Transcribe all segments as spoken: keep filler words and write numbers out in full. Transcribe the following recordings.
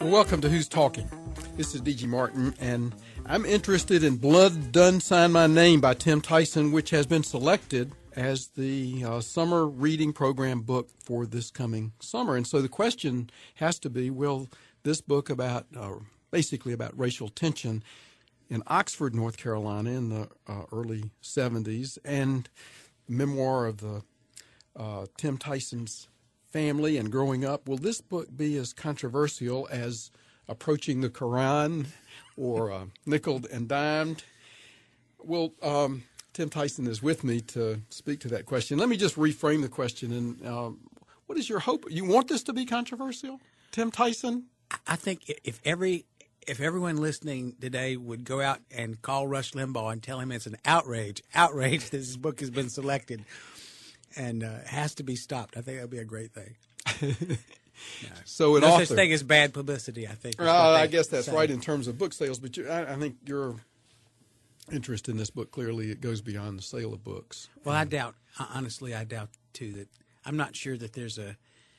Well, welcome to Who's Talking. This is D G Martin, and I'm interested in Blood Done Sign My Name by Tim Tyson, which has been selected as the uh, summer reading program book for this coming summer. And so the question has to be, will this book about, uh, basically about racial tension in Oxford, North Carolina in the uh, early seventies, and memoir of the uh, Tim Tyson's family and growing up, will this book be as controversial as Approaching the Quran or uh, Nickeled and Dimed? Well, um, Tim Tyson is with me to speak to that question. Let me just reframe the question. And um, what is your hope? You want this to be controversial, Tim Tyson? I think if every if everyone listening today would go out and call Rush Limbaugh and tell him it's an outrage, outrage that this book has been selected and uh, has to be stopped, I think that would be a great thing. No, so an no author, such thing as bad publicity, I think. Uh, I guess that's say. right in terms of book sales, but you, I, I think your interest in this book, clearly it goes beyond the sale of books. Well, I doubt, honestly, I doubt, too, that I'm not sure that there's a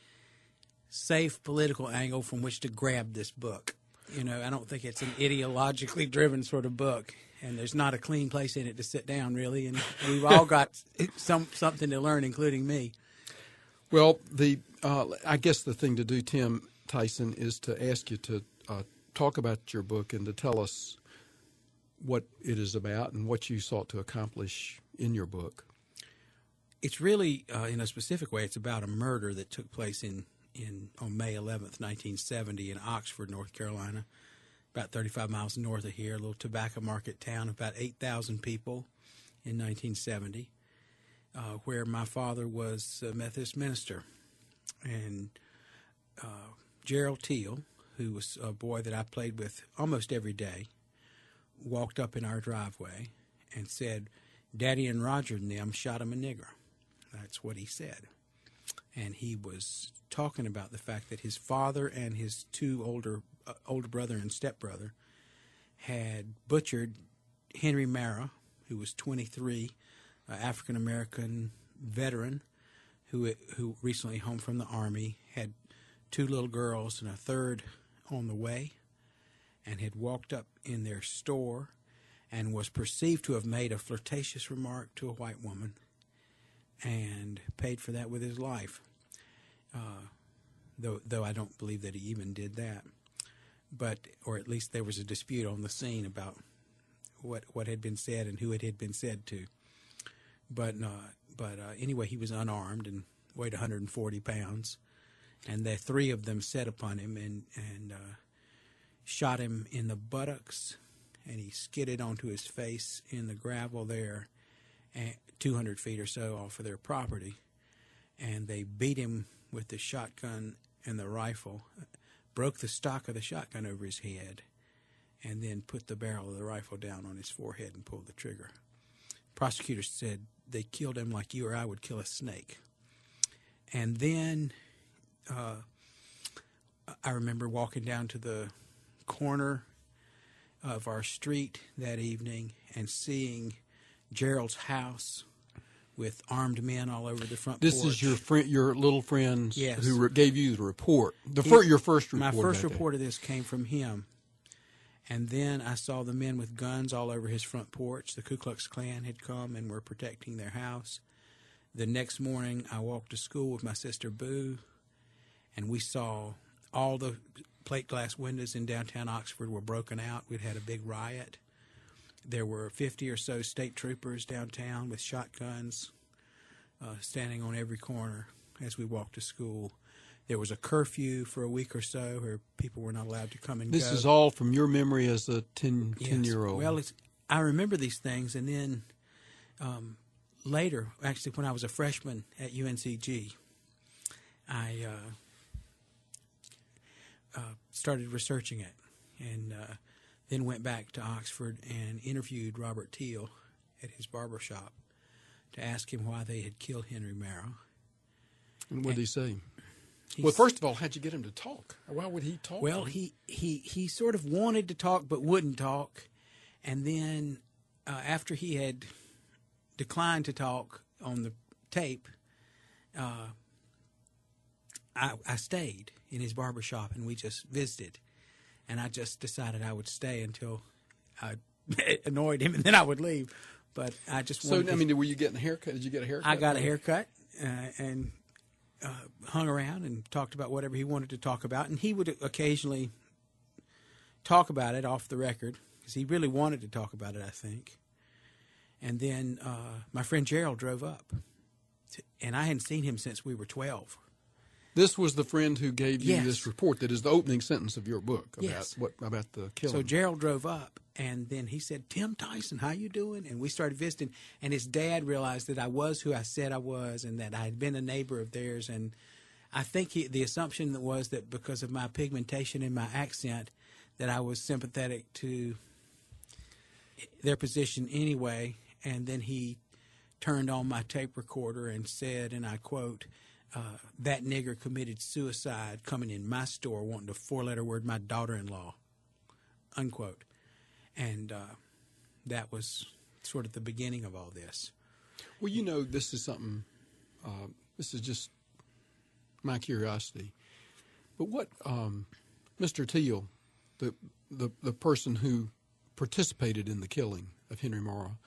safe political angle from which to grab this book. You know, I don't think it's an ideologically driven sort of book, and there's not a clean place in it to sit down, really, and we've all got some something to learn, including me. Well, the uh, I guess the thing to do, Tim Tyson, is to ask you to uh, talk about your book and to tell us what it is about and what you sought to accomplish in your book. It's really, uh, in a specific way, it's about a murder that took place in, in on May eleventh, nineteen seventy in Oxford, North Carolina, about thirty-five miles north of here, a little tobacco market town, about eight thousand people in nineteen seventy. Uh, where my father was a Methodist minister. And uh, Gerald Teal, who was a boy that I played with almost every day, walked up in our driveway and said, "Daddy and Roger and them shot him a nigger." That's what he said. And he was talking about the fact that his father and his two older uh, older brother and stepbrother had butchered Henry Mara, who was twenty-three, Uh, African-American veteran who who recently home from the Army, had two little girls and a third on the way, and had walked up in their store and was perceived to have made a flirtatious remark to a white woman and paid for that with his life, uh, though, though I don't believe that he even did that. But, or at least there was a dispute on the scene about what, what had been said and who it had been said to. But uh, but uh, anyway, he was unarmed and weighed one hundred forty pounds, and the three of them set upon him and and uh, shot him in the buttocks, and he skidded onto his face in the gravel there, and two hundred feet or so off of their property, and they beat him with the shotgun and the rifle, broke the stock of the shotgun over his head, and then put the barrel of the rifle down on his forehead and pulled the trigger. Prosecutors said they killed him like you or I would kill a snake. And then uh, I remember walking down to the corner of our street that evening and seeing Gerald's house with armed men all over the front this porch. This is your friend, your little friends yes. who re- gave you the report. The he, fir- your first report. My first report of this came from him. And then I saw the men with guns all over his front porch. The Ku Klux Klan had come and were protecting their house. The next morning, I walked to school with my sister Boo, and we saw all the plate glass windows in downtown Oxford were broken out. We'd had a big riot. There were fifty or so state troopers downtown with shotguns uh, standing on every corner as we walked to school. There was a curfew for a week or so where people were not allowed to come and this go. This is all from your memory as a ten, yes. ten-year-old. Well, it's, I remember these things, and then um, later, actually when I was a freshman at U N C G, I uh, uh, started researching it, and uh, then went back to Oxford and interviewed Robert Teal at his barber shop to ask him why they had killed Henry Mara. And what did he say? He's, well, first of all, how'd you get him to talk? Why would he talk? Well, he, he, he sort of wanted to talk but wouldn't talk. And then uh, after he had declined to talk on the tape, uh, I, I stayed in his barber shop and we just visited. and I just decided I would stay until I annoyed him, and then I would leave. But I just so. wanted I to, mean, were you getting a haircut? Did you get a haircut? I got a haircut uh, and uh, hung around and talked about whatever he wanted to talk about, and he would occasionally talk about it off the record because he really wanted to talk about it, I think. And then uh, my friend Gerald drove up, to, and I hadn't seen him since we were twelve. This was the friend who gave you Yes. this report that is the opening sentence of your book about Yes. what about the killing. So Gerald drove up, and then he said, "Tim Tyson, how you doing?" And we started visiting, and his dad realized that I was who I said I was and that I had been a neighbor of theirs. And I think he, the assumption was that because of my pigmentation and my accent, that I was sympathetic to their position anyway. And then he turned on my tape recorder and said, and I quote, uh, "That nigger committed suicide coming in my store wanting the four-letter word, my daughter-in-law," unquote. And uh, that was sort of the beginning of all this. Well, you know, this is something, uh, this is just my curiosity. But what, um, Mister Teal, the, the, the person who participated in the killing of Henry Morrow,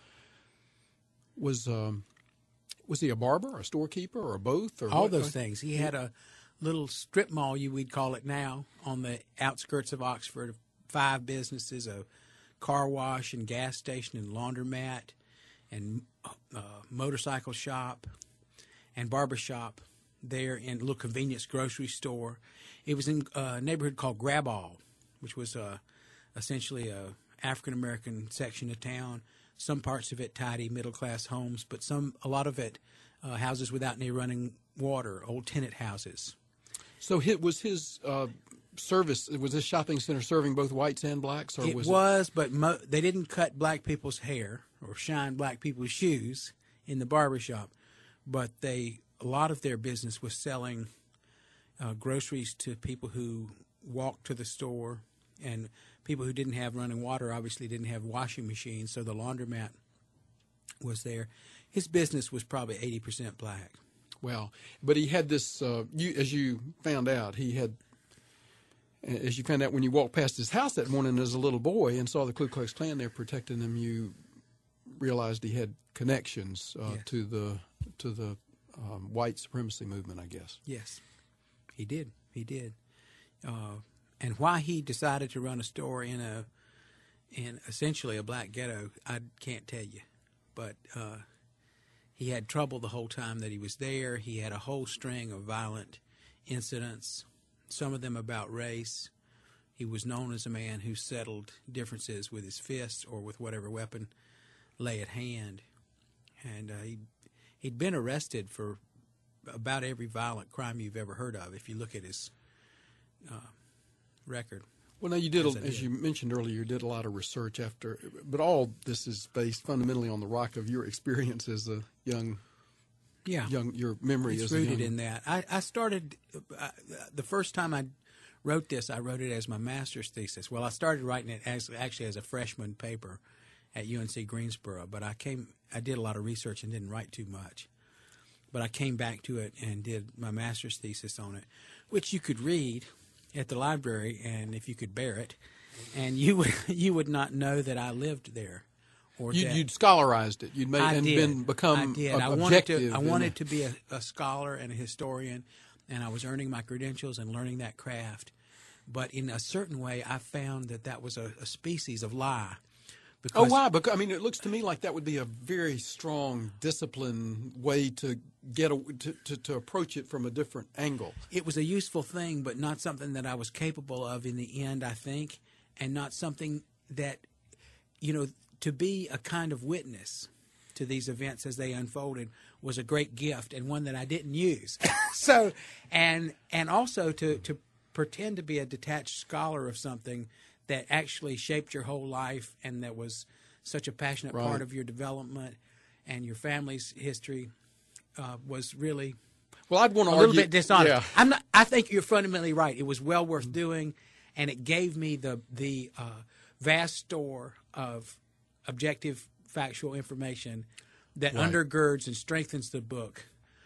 was um, was he a barber, a storekeeper, or both? Or All what? those things. He had a little strip mall, you would call it now, on the outskirts of Oxford. Five businesses, a car wash and gas station and laundromat and uh, motorcycle shop and barber shop there, in a little convenience grocery store. It was in a neighborhood called Graball, which was uh, essentially a African-American section of town. Some parts of it tidy middle-class homes, but some, a lot of it, uh, houses without any running water, old tenant houses. So his, was his uh, service, was his shopping center serving both whites and blacks? Or It was, was, but mo- they didn't cut black people's hair or shine black people's shoes in the barbershop, but they a lot of their business was selling uh, groceries to people who walked to the store, and people who didn't have running water obviously didn't have washing machines, so the laundromat was there. His business was probably eighty percent black. Well, but he had this, uh, you, as you found out, he had, as you found out when you walked past his house that morning as a little boy and saw the Ku Klux Klan there protecting him, you realized he had connections uh, Yes. to the to the um, white supremacy movement, I guess. Yes, he did. He did. Uh, and why he decided to run a store in a in essentially a black ghetto, I can't tell you. But uh, he had trouble the whole time that he was there. He had a whole string of violent incidents, some of them about race. He was known as a man who settled differences with his fists or with whatever weapon lay at hand. And uh, he, he'd been arrested for about every violent crime you've ever heard of, if you look at his uh, record. Well, now you did, As a, I as did. you mentioned earlier, you did a lot of research after, but all this is based fundamentally on the rock of your experience as a young, Yeah. young your memory It's as a rooted young. in that. I, I started, uh, the first time I wrote this, I wrote it as my master's thesis. Well, I started writing it as actually as a freshman paper at U N C Greensboro, but I came, I did a lot of research and didn't write too much. But I came back to it and did my master's thesis on it, which you could read at the library, and if you could bear it, and you would you would not know that I lived there, or You, that you'd scholarized it. You'd made I and did. been become I did. ob- I wanted objective. to. I in wanted the- to be a, a scholar and a historian, and I was earning my credentials and learning that craft. But in a certain way, I found that that was a, a species of lie. Oh, Because why? Because I mean, it looks to me like that would be a very strong discipline way to get a, to, to to approach it from a different angle. it was a useful thing, but not something that I was capable of in the end, I think, and not something that, you know, to be a kind of witness to these events as they unfolded was a great gift and one that I didn't use. so, and and also to, to pretend to be a detached scholar of something that actually shaped your whole life and that was such a passionate Right. part of your development and your family's history uh, was really Well, I'd want a to little argue, bit dishonest. Yeah. I'm not. I think you're fundamentally right. It was well worth doing, and it gave me the the uh, vast store of objective, factual information that Right. undergirds and strengthens the book.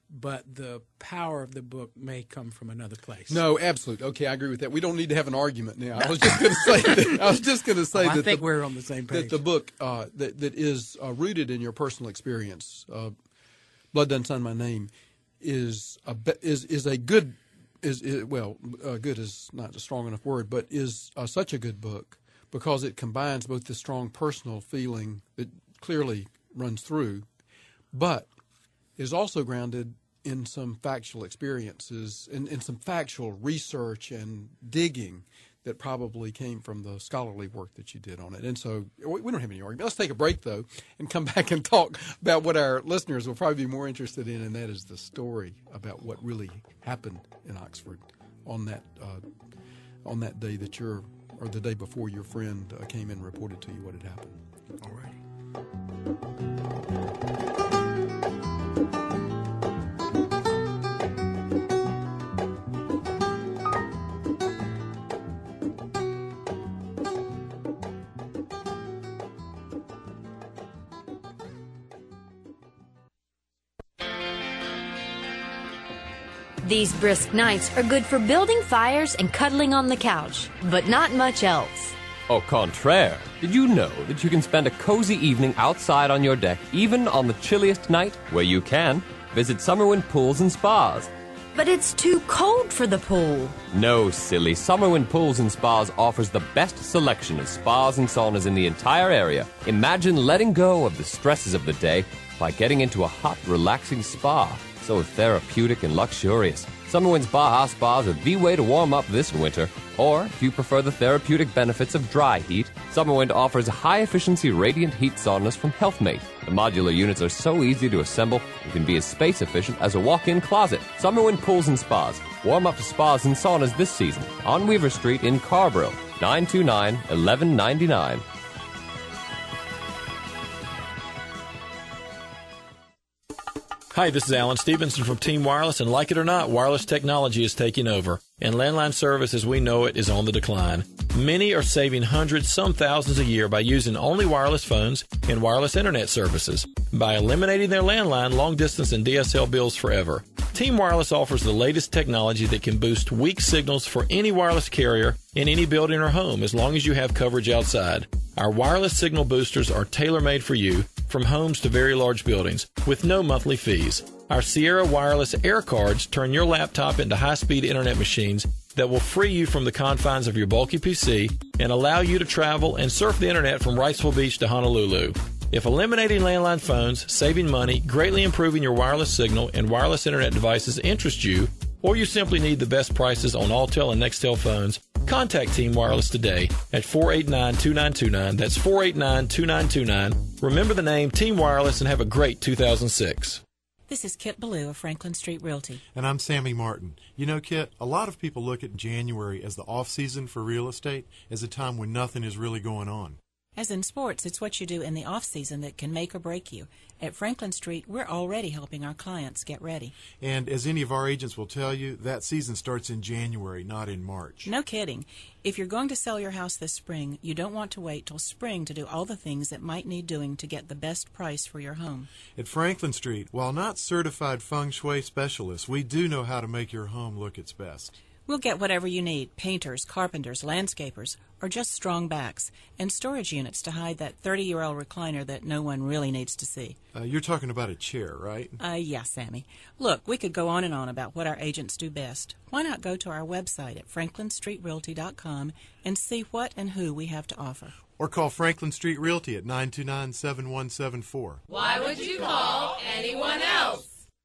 but the power of the book may come from another place. No, absolutely. Okay, I agree with that. We don't need to have an argument now. I was just going to say that. I was just going to say oh, I that think the, we're on the same page. That the book uh, that that is uh, rooted in your personal experience, uh, Blood Done Sign My Name, is a is is a good is, is well, uh, good is not a strong enough word, but is uh, such a good book because it combines both the strong personal feeling that clearly runs through, but is also grounded in some factual experiences, in, in some factual research and digging that probably came from the scholarly work that you did on it. And so we don't have any argument. Let's take a break, though, and come back and talk about what our listeners will probably be more interested in, and that is the story about what really happened in Oxford on that uh, on that day that your or the day before your friend uh, came in and reported to you what had happened. All right. These brisk nights are good for building fires and cuddling on the couch, but not much else. Au contraire, did you know that you can spend a cozy evening outside on your deck, even on the chilliest night? Where you can, visit Summerwind Pools and Spas. But it's too cold for the pool. No, silly. Summerwind Pools and Spas offers the best selection of spas and saunas in the entire area. Imagine letting go of the stresses of the day by getting into a hot, relaxing spa. So therapeutic and luxurious. Summerwind's Baja Spas are the way to warm up this winter. Or, if you prefer the therapeutic benefits of dry heat, Summerwind offers high-efficiency radiant heat saunas from HealthMate. The modular units are so easy to assemble, and can be as space-efficient as a walk-in closet. Summerwind Pools and Spas. Warm up to spas and saunas this season on Weaver Street in Carrboro, nine two nine, one one nine nine. Hi, this is Alan Stevenson from Team Wireless, and like it or not, wireless technology is taking over, and landline service as we know it is on the decline. Many are saving hundreds, some thousands a year by using only wireless phones and wireless internet services, by eliminating their landline, long distance, and D S L bills forever. Team Wireless offers the latest technology that can boost weak signals for any wireless carrier in any building or home as long as you have coverage outside. Our wireless signal boosters are tailor-made for you, from homes to very large buildings, with no monthly fees. Our Sierra Wireless Air Cards turn your laptop into high-speed internet machines that will free you from the confines of your bulky P C and allow you to travel and surf the internet from Wrightsville Beach to Honolulu. If eliminating landline phones, saving money, greatly improving your wireless signal, and wireless internet devices interest you, or you simply need the best prices on Alltel and Nextel phones, contact Team Wireless today at four eight nine, two nine two nine. That's four eight nine, two nine two nine. Remember the name Team Wireless and have a great two thousand six. This is Kit Ballou of Franklin Street Realty. And I'm Sammy Martin. You know, Kit, a lot of people look at January as the off-season for real estate, as a time when nothing is really going on. As in sports, it's what you do in the off-season that can make or break you. At Franklin Street, we're already helping our clients get ready. And as any of our agents will tell you, that season starts in January, not in March. No kidding. If you're going to sell your house this spring, you don't want to wait till spring to do all the things that might need doing to get the best price for your home. At Franklin Street, while not certified feng shui specialists, we do know how to make your home look its best. We'll get whatever you need, painters, carpenters, landscapers, or just strong backs, and storage units to hide that thirty-year-old recliner that no one really needs to see. Uh, you're talking about a chair, right? Uh, yeah, Sammy. Look, we could go on and on about what our agents do best. Why not go to our website at franklin street realty dot com and see what and who we have to offer? Or call Franklin Street Realty at nine two nine, seven one seven four. Why would you call anyone else?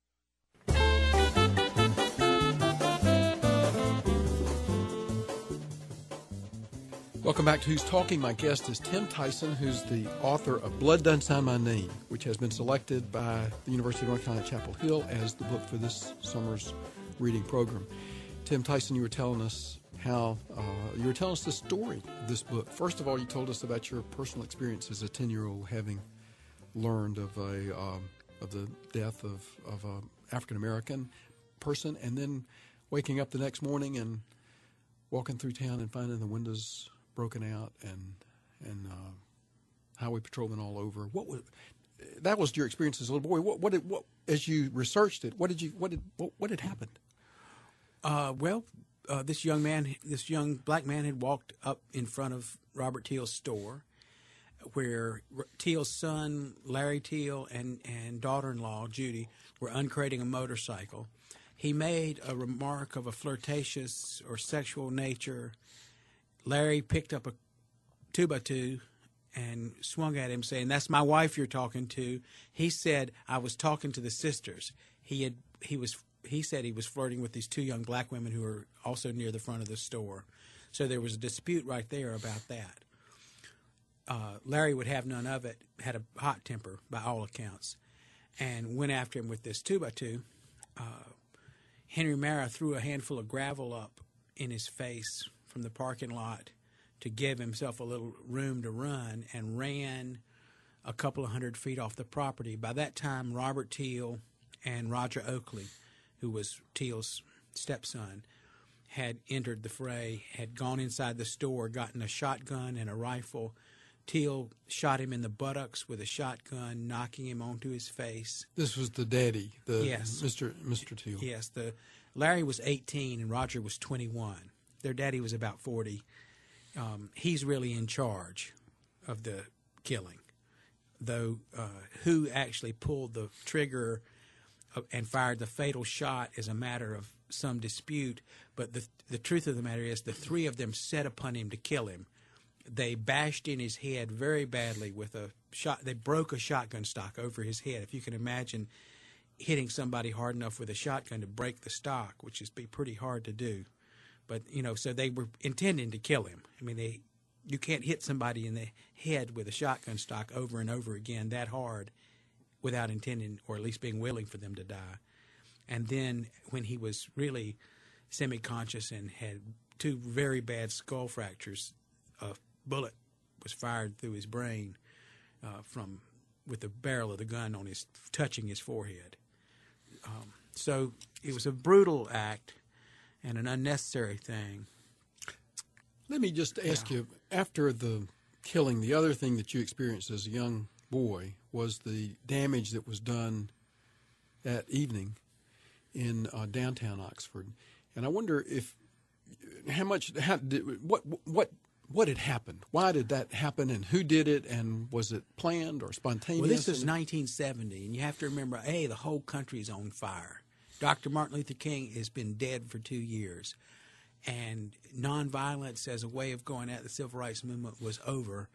Welcome back to Who's Talking. My guest is Tim Tyson, who's the author of Blood Done Sign My Name, which has been selected by the University of North Carolina Chapel Hill as the book for this summer's reading program. Tim Tyson, you were telling us how uh, you were telling us the story of this book. First of all, you told us about your personal experience as a ten-year-old, having learned of a um, of the death of of an African American person, and then waking up the next morning and walking through town and finding the windows broken out and and uh, highway patrolmen all over. What was that was your experience as a little boy. What, what, did, what as you researched it, what did you, what did, what, what had happened? Uh, well, uh, this young man, this young black man, had walked up in front of Robert Teal's store, where Teal's son, Larry Teal, and, and daughter-in-law, Judy, were uncrating a motorcycle. He made a remark of a flirtatious or sexual nature. Larry picked up a two-by-two and swung at him, saying, "That's my wife you're talking to." He said, "I was talking to the sisters." He had he was he said he was flirting with these two young black women who were also near the front of the store. So there was a dispute right there about that. Uh, Larry would have none of it, had a hot temper by all accounts, and went after him with this two-by-two. Uh, Henry Mara threw a handful of gravel up in his face from the parking lot to give himself a little room to run, and ran a couple of hundred feet off the property. By that time, Robert Teal and Roger Oakley, who was Teal's stepson, had entered the fray, had gone inside the store, gotten a shotgun and a rifle. Teal shot him in the buttocks with a shotgun, knocking him onto his face. This was the daddy, the yes. Mister Mister Teal. Yes, the Larry was eighteen and Roger was twenty-one. Their daddy was about forty. Um, he's really in charge of the killing, though uh, who actually pulled the trigger and fired the fatal shot is a matter of some dispute. But the the truth of the matter is the three of them set upon him to kill him. They bashed in his head very badly with a shot. They broke a shotgun stock over his head. If you can imagine hitting somebody hard enough with a shotgun to break the stock, which is be pretty hard to do. But, you know, so they were intending to kill him. I mean, they you can't hit somebody in the head with a shotgun stock over and over again that hard without intending or at least being willing for them to die. And then when he was really semi-conscious and had two very bad skull fractures, a bullet was fired through his brain uh, from with the barrel of the gun on his touching his forehead. Um, so it was a brutal act and an unnecessary thing. Let me just ask Yeah. you, after the killing, the other thing that you experienced as a young boy was the damage that was done that evening in uh, downtown Oxford. And I wonder if how much how did what what what had happened? Why did that happen, and who did it, and was it planned or spontaneous? Well, this is nineteen seventy, and you have to remember, A, the whole country is on fire. Doctor Martin Luther King has been dead for two years, and nonviolence as a way of going at the civil rights movement was over,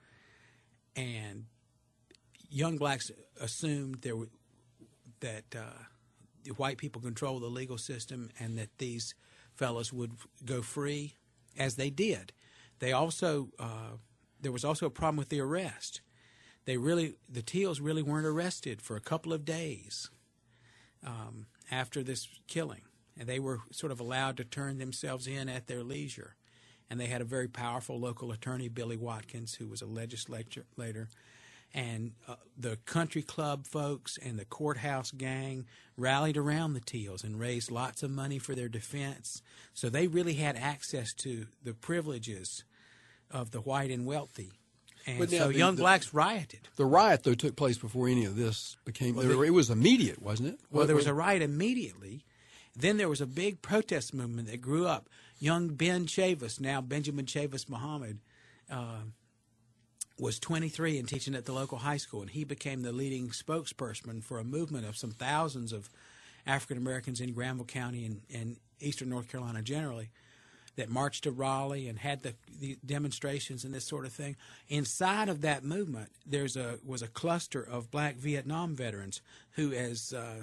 and young blacks assumed there were, that uh, white people control the legal system and that these fellows would go free, as they did. They also uh, there was also a problem with the arrest. They really the Teals really weren't arrested for a couple of days um, after this killing, and they were sort of allowed to turn themselves in at their leisure. And they had a very powerful local attorney, Billy Watkins, who was a legislator. And uh, the country club folks and the courthouse gang rallied around the Teals and raised lots of money for their defense. So they really had access to the privileges of the white and wealthy. And But now so the- young the- blacks rioted. The riot, though, took place before any of this became. Well, there- the- it was immediate, wasn't it? Well, there was a What- riot immediately. Then there was a big protest movement that grew up. Young Ben Chavis, now Benjamin Chavis Muhammad, uh, was twenty-three and teaching at the local high school, and he became the leading spokesperson for a movement of some thousands of African Americans in Granville County and, and eastern North Carolina generally that marched to Raleigh and had the, the demonstrations and this sort of thing. Inside of that movement, there's a was a cluster of black Vietnam veterans who, as uh,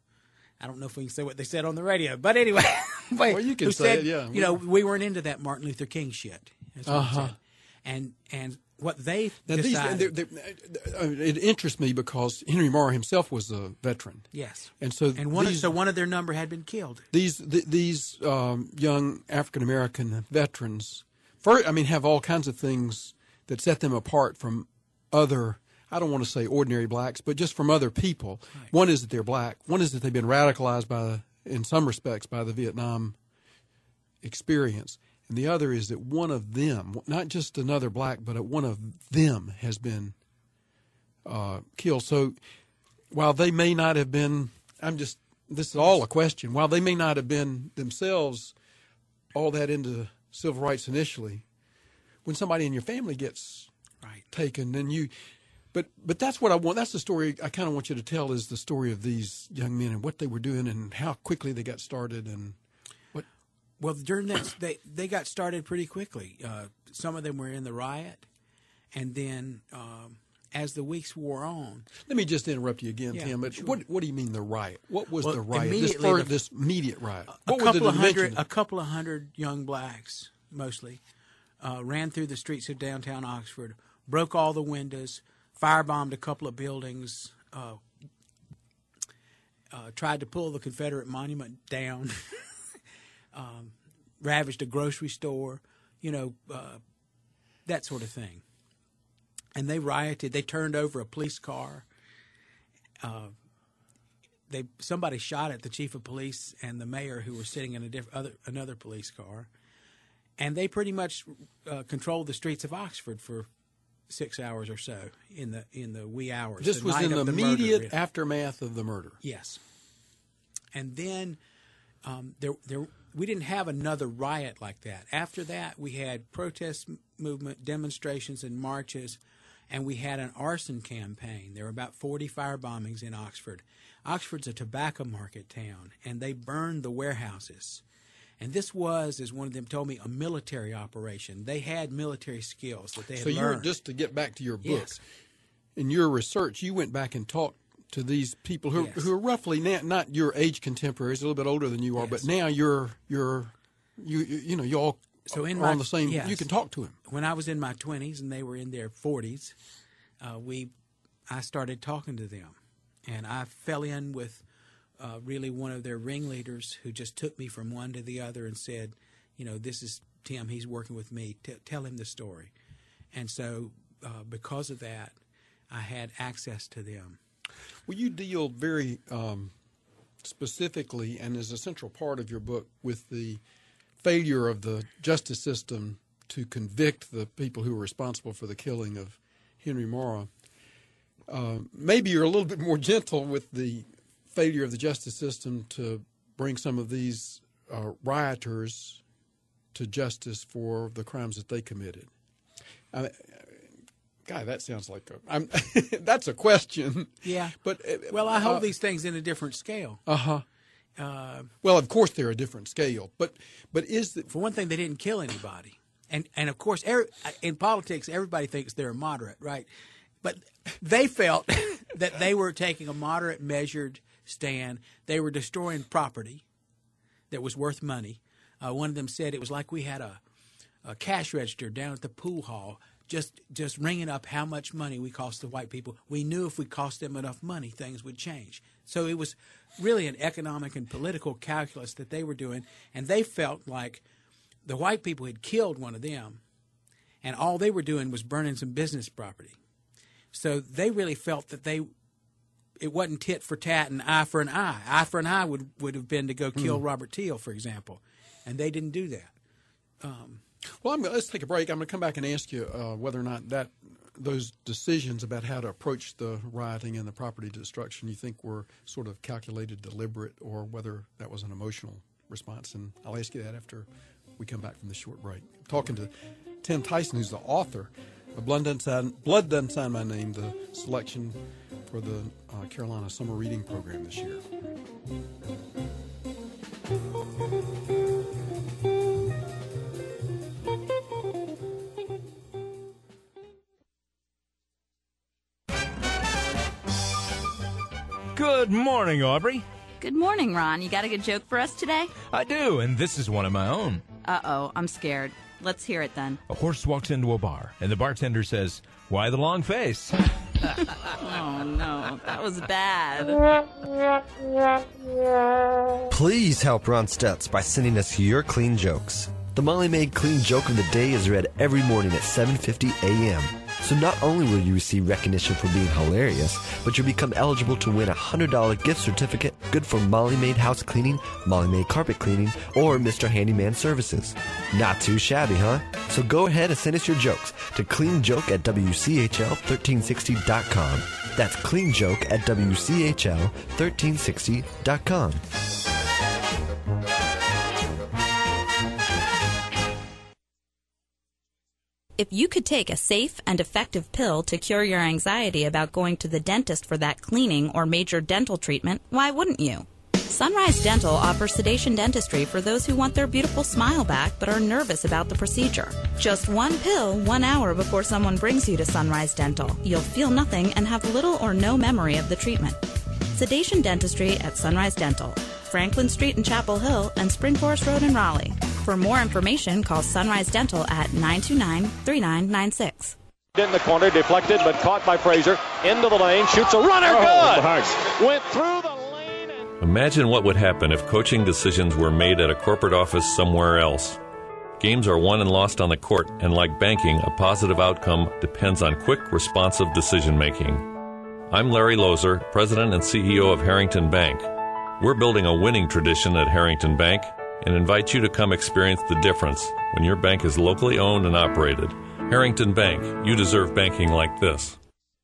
I don't know if we can say what they said on the radio, but anyway, Well, you can who say said, it, yeah. You know, we weren't into that Martin Luther King shit. That's what Uh-huh. he said. And and what they Now, these, decided. they're, they're, uh, it interests me because Henry Morrow himself was a veteran. Yes. And so and one these, of, so one of their number had been killed. these th- these um, young African American veterans, first, I mean, have all kinds of things that set them apart from other. I don't want to say ordinary blacks, but just from other people. Right. One is that they're black. One is that they've been radicalized by, in some respects, by the Vietnam experience. And the other is that one of them, not just another black, but one of them has been uh, killed. So while they may not have been, I'm just, this is all a question, while they may not have been themselves all that into civil rights initially, when somebody in your family gets right. taken, then you, but but that's what I want, that's the story I kind of want you to tell, is the story of these young men and what they were doing and how quickly they got started and what. Well, during that, they, they got started pretty quickly. Uh, some of them were in the riot, and then um, as the weeks wore on. Let me just interrupt you again, Yeah, Tim. But sure. what what do you mean the riot? What was Well, the riot? This, immediately fir- the- this immediate riot. A What were couple the of hundred, dimensions? a couple of hundred young blacks, mostly, uh, ran through the streets of downtown Oxford, broke all the windows, firebombed a couple of buildings, uh, uh, tried to pull the Confederate monument down, um, ravaged a grocery store, you know, uh, that sort of thing. And they rioted. They turned over a police car. Uh, they somebody shot at the chief of police and the mayor, who were sitting in a diff- other another police car, and they pretty much uh, controlled the streets of Oxford for six hours or so in the in the wee hours. This the was night in the of the immediate murder. aftermath of the murder. Yes, and then um, there there we didn't have another riot like that. After that, we had protest m- movement, demonstrations, and marches. And we had an arson campaign. There were about forty fire bombings in Oxford. Oxford's a tobacco market town, and they burned the warehouses. And this was, as one of them told me, a military operation. They had military skills that they had So you learned. were, just to get back to your book, Yes. in your research, you went back and talked to these people who, Yes. who are roughly na- not your age contemporaries, a little bit older than you are, Yes. but now you're you're you you, you know you all So in are my- on the same. yes. You can talk to him. When I was in my twenties and they were in their forties, uh, we, I started talking to them, and I fell in with uh, really one of their ringleaders who just took me from one to the other and said, you know, this is Tim. He's working with me. T- tell him the story. And so, uh, because of that, I had access to them. Well, you deal very um, specifically, and as a central part of your book, with the failure of the justice system to convict the people who were responsible for the killing of Henry Morrow. Uh, maybe you're a little bit more gentle with the failure of the justice system to bring some of these uh, rioters to justice for the crimes that they committed. I, God, that sounds like a I'm, that's a question. Yeah. But uh, Well, I hold uh, these things in a different scale. Uh-huh. Uh, Well, of course they're a different scale, but but is the, For one thing, they didn't kill anybody. And, and of course, every, in politics, everybody thinks they're a moderate, right? But they felt that they were taking a moderate, measured stand. They were destroying property that was worth money. Uh, one of them said it was like we had a, a cash register down at the pool hall, just just ringing up how much money we cost the white people. We knew if we cost them enough money, things would change. So it was really an economic and political calculus that they were doing, and they felt like the white people had killed one of them, and all they were doing was burning some business property. So they really felt that they it wasn't tit for tat and eye for an eye. Eye for an eye would, would have been to go kill Mm. Robert Teal, for example, and they didn't do that. Um, well, I'm, let's take a break. I'm going to come back and ask you uh, whether or not that those decisions about how to approach the rioting and the property destruction you think were sort of calculated, deliberate, or whether that was an emotional response. And I'll ask you that after we come back from this short break. I'm talking to Tim Tyson, who's the author of Blood Doesn't Sign, Blood Doesn't Sign My Name, the selection for the uh, Carolina Summer Reading Program this year. Good morning, Aubrey. Good morning, Ron. You got a good joke for us today? I do, and this is one of my own. Uh-oh, I'm scared. Let's hear it then. A horse walks into a bar, and the bartender says, "Why the long face?" Oh, no. That was bad. Please help Ron Stutz by sending us your clean jokes. The Molly Maid Clean Joke of the Day is read every morning at seven fifty a.m. So not only will you receive recognition for being hilarious, but you'll become eligible to win a one hundred dollars gift certificate good for Molly Maid house cleaning, Molly Maid carpet cleaning, or Mister Handyman services. Not too shabby, huh? So go ahead and send us your jokes to cleanjoke at W C H L thirteen sixty dot com. That's cleanjoke at W C H L thirteen sixty dot com. If you could take a safe and effective pill to cure your anxiety about going to the dentist for that cleaning or major dental treatment, why wouldn't you? Sunrise Dental offers sedation dentistry for those who want their beautiful smile back but are nervous about the procedure. Just one pill, one hour before someone brings you to Sunrise Dental. You'll feel nothing and have little or no memory of the treatment. Sedation dentistry at Sunrise Dental, Franklin Street in Chapel Hill and Spring Forest Road in Raleigh. For more information, call Sunrise Dental at nine two nine, three nine nine six. In the corner, deflected but caught by Frazier. Into the lane, shoots a runner, oh, good! Nice. Went through the lane. And... Imagine what would happen if coaching decisions were made at a corporate office somewhere else. Games are won and lost on the court, and like banking, a positive outcome depends on quick, responsive decision-making. I'm Larry Lozer, President and C E O of Harrington Bank. We're building a winning tradition at Harrington Bank and invite you to come experience the difference when your bank is locally owned and operated. Harrington Bank, you deserve banking like this.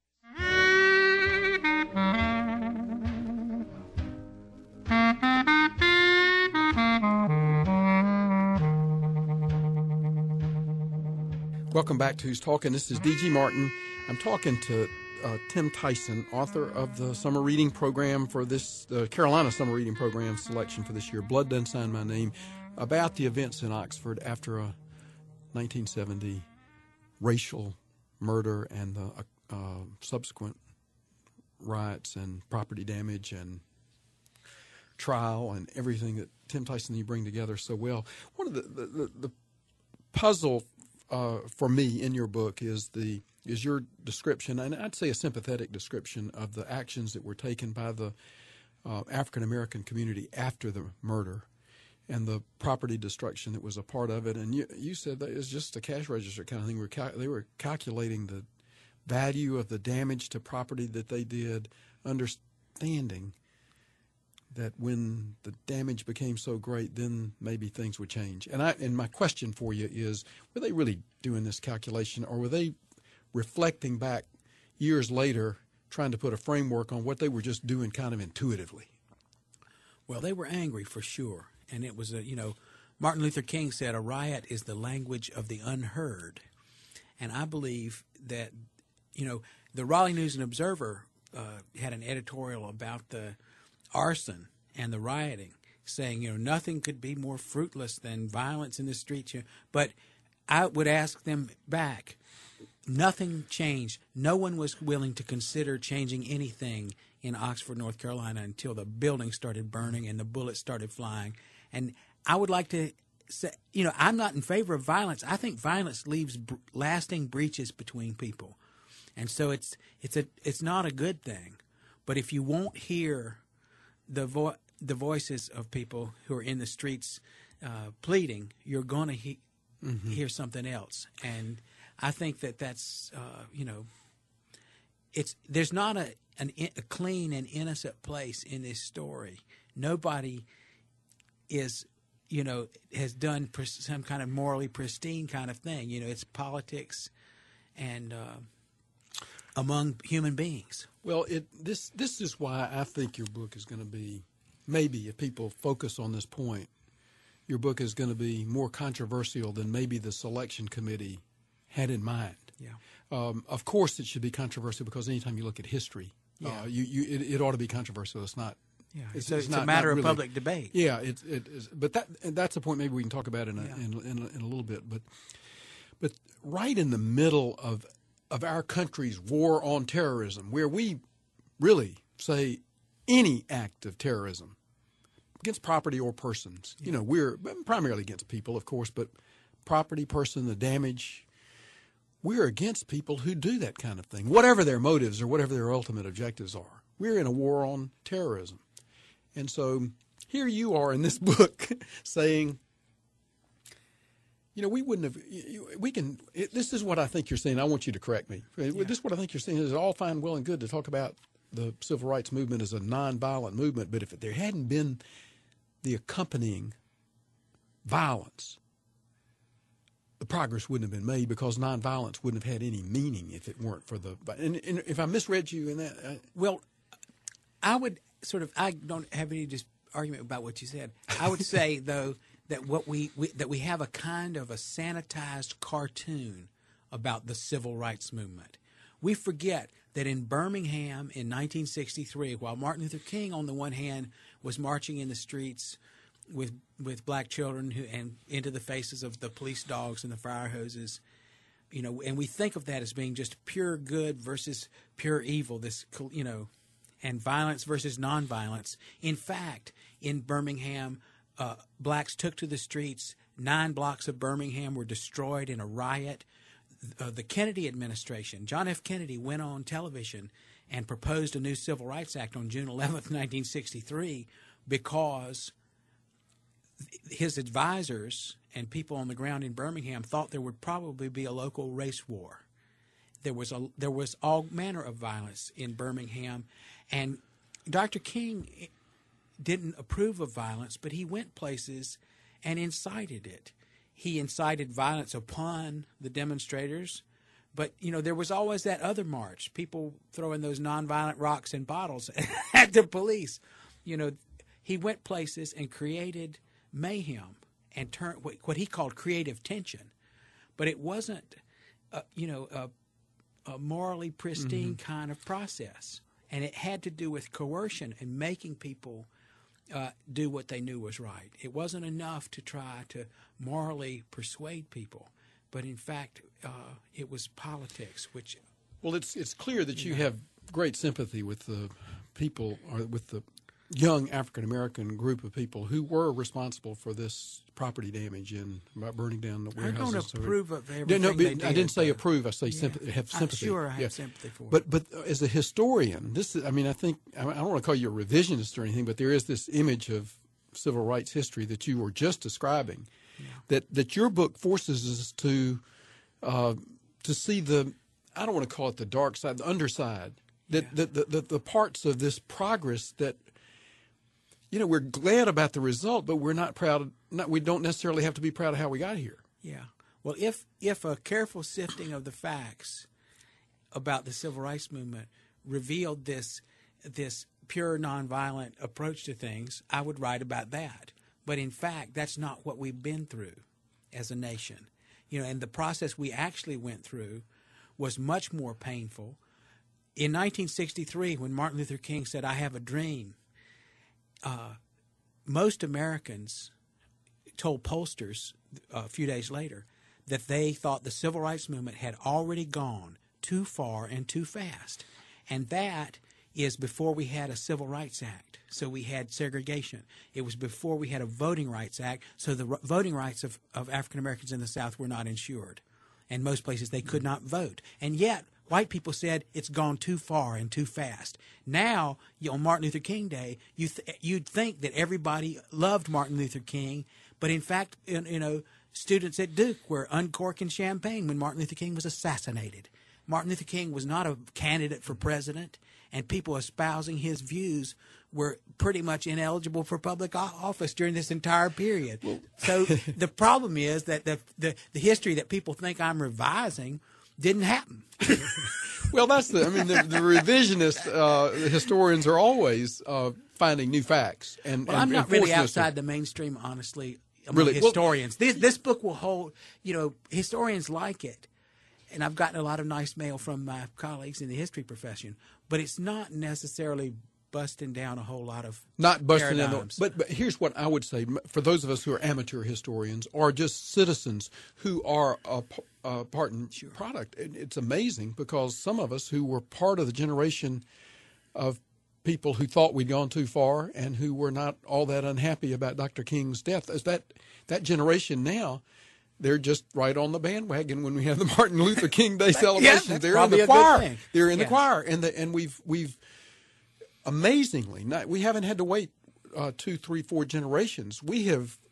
Welcome back to Who's Talking. This is D G Martin. I'm talking to uh, Tim Tyson, author of the summer reading program for this, the uh, Carolina summer reading program selection for this year, Blood Done Sign My Name, about the events in Oxford after a nineteen seventy racial murder and the uh, uh, subsequent riots and property damage and trial and everything that Tim Tyson and you bring together so well. One of the, the, the, the puzzle uh, for me in your book is the is your description, and I'd say a sympathetic description, of the actions that were taken by the uh, African-American community after the murder and the property destruction that was a part of it. And you, you said that it was just a cash register kind of thing. We're cal- they were calculating the value of the damage to property that they did, understanding that when the damage became so great, then maybe things would change. And I and my question for you is, were they really doing this calculation, or were they reflecting back years later, trying to put a framework on what they were just doing kind of intuitively? Well, they were angry for sure. And it was, a, you know, Martin Luther King said a riot is the language of the unheard. And I believe that, you know, the Raleigh News and Observer uh, had an editorial about the arson and the rioting, saying, you know, nothing could be more fruitless than violence in the streets. But I would ask them back, nothing changed. No one was willing to consider changing anything in Oxford, North Carolina, until the building started burning and the bullets started flying. And I would like to say, you know, I'm not in favor of violence. I think violence leaves b- lasting breaches between people. And so it's it's a it's not a good thing. But if you won't hear the vo- the voices of people who are in the streets uh, pleading, you're going to he- mm-hmm. hear something else. And I think that that's, uh, you know, it's there's not a, an, a clean and innocent place in this story. Nobody is, you know, has done pr- some kind of morally pristine kind of thing. You know, it's politics and uh, among human beings. Well, it this this is why I think your book is going to be, maybe if people focus on this point, your book is going to be more controversial than maybe the selection committee had in mind. Yeah. Um, of course, it should be controversial because anytime you look at history, yeah. uh, you, you it, it ought to be controversial. It's not. Yeah, it's, it's, a, it's, it's not, a matter not of really, public debate. Yeah, it it is. But that and that's a point maybe we can talk about in a, yeah. in, in, in a little bit. But but right in the middle of of our country's war on terrorism, where we really say any act of terrorism against property or persons, yeah. you know, we're primarily against people, of course, but property, person, the damage. We're against people who do that kind of thing, whatever their motives or whatever their ultimate objectives are. We're in a war on terrorism. And so here you are in this book saying, You know, we wouldn't have. We can. It, this is what I think you're saying. I want you to correct me. Yeah. This is what I think you're saying. Is all fine, well, and good to talk about the civil rights movement as a nonviolent movement, but if there hadn't been the accompanying violence, the progress wouldn't have been made, because nonviolence wouldn't have had any meaning if it weren't for the. And, and if I misread you in that, I, well, I would sort of. I don't have any just argument about what you said. I would say though that what we, we that we have a kind of a sanitized cartoon about the civil rights movement. We forget that in Birmingham in nineteen sixty-three, while Martin Luther King on the one hand was marching in the streets with with black children who and into the faces of the police dogs and the fire hoses, you know, and we think of that as being just pure good versus pure evil, this, you know, and violence versus nonviolence. In fact, in Birmingham, uh, blacks took to the streets. Nine blocks of Birmingham were destroyed in a riot. Uh, the Kennedy administration, John F. Kennedy, went on television and proposed a new Civil Rights Act on June eleventh, nineteen sixty-three, because his advisors and people on the ground in Birmingham thought there would probably be a local race war. There was a there was all manner of violence in Birmingham, and Doctor King didn't approve of violence, but he went places and incited it. He incited violence upon the demonstrators, but you know there was always that other march, people throwing those nonviolent rocks and bottles at the police. You know, he went places and created mayhem and turned what, what he called creative tension, but it wasn't, uh, you know, a, a morally pristine mm-hmm. kind of process, and it had to do with coercion and making people uh, do what they knew was right. It wasn't enough to try to morally persuade people, but in fact, uh, it was politics. Which, well, it's it's clear that you, you know, have great sympathy with the people, or with the young African American group of people who were responsible for this property damage and about burning down the warehouses. I don't approve of everything no, no, they did. I didn't say approve. I say yeah. sympathy, have sympathy. I'm sure I have yeah. sympathy for it. But but as a historian, this is, I mean, I think I don't want to call you a revisionist or anything, but there is this image of civil rights history that you were just describing, yeah. that that your book forces us to uh, to see the, I don't want to call it the dark side, the underside, that yeah. the, the, the the parts of this progress that, you know, we're glad about the result, but we're not proud. Not, we don't necessarily have to be proud of how we got here. Yeah. Well, if if a careful sifting of the facts about the civil rights movement revealed this this pure nonviolent approach to things, I would write about that. But in fact, that's not what we've been through as a nation. You know, and the process we actually went through was much more painful. In nineteen sixty-three, when Martin Luther King said, "I have a dream," Uh, most Americans told pollsters uh, a few days later that they thought the civil rights movement had already gone too far and too fast. And that is before we had a Civil Rights Act, so we had segregation. It was before we had a Voting Rights Act, so the r- voting rights of, of African Americans in the South were not insured. And most places they could not vote. And yet, white people said it's gone too far and too fast. Now, you know, on Martin Luther King Day, you th- you'd think that everybody loved Martin Luther King, but in fact, you, you know, students at Duke were uncorking champagne when Martin Luther King was assassinated. Martin Luther King was not a candidate for president, and people espousing his views were pretty much ineligible for public office during this entire period. Well, so the problem is that the, the the history that people think I'm revising didn't happen. Well, that's the. I mean, the, the revisionist uh, historians are always uh, finding new facts. And well, and, I'm not and really outside to... the mainstream, honestly. Among really, historians, well, this this book will hold. You know, historians like it, and I've gotten a lot of nice mail from my colleagues in the history profession. But it's not necessarily busting down a whole lot of not busting down. paradigms. But but here's what I would say for those of us who are amateur historians or just citizens who are a, a part and sure. product. It's amazing because some of us who were part of the generation of people who thought we'd gone too far and who were not all that unhappy about Doctor King's death, as that that generation now, they're just right on the bandwagon when we have the Martin Luther King Day celebration. Yeah, they're in the choir. They're in yeah. the choir, and the and we've we've. Amazingly, not, we haven't had to wait uh, two, three, four generations. We have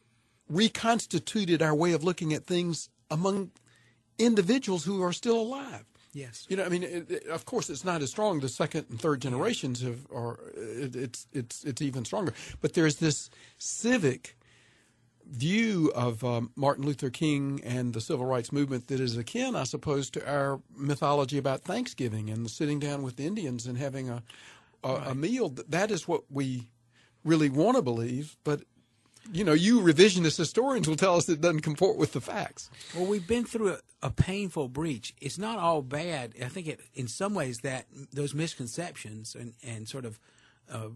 reconstituted our way of looking at things among individuals who are still alive. Yes. You know, I mean, it, it, of course, it's not as strong. The second and third generations have, or it, it's it's it's even stronger. But there's this civic view of um, Martin Luther King and the civil rights movement that is akin, I suppose, to our mythology about Thanksgiving and the sitting down with the Indians and having a a, right. a meal. That is what we really want to believe, but. You know, you revisionist historians will tell us it doesn't comport with the facts. Well, we've been through a, a painful breach. It's not all bad. I think it, in some ways that those misconceptions and, and sort of uh,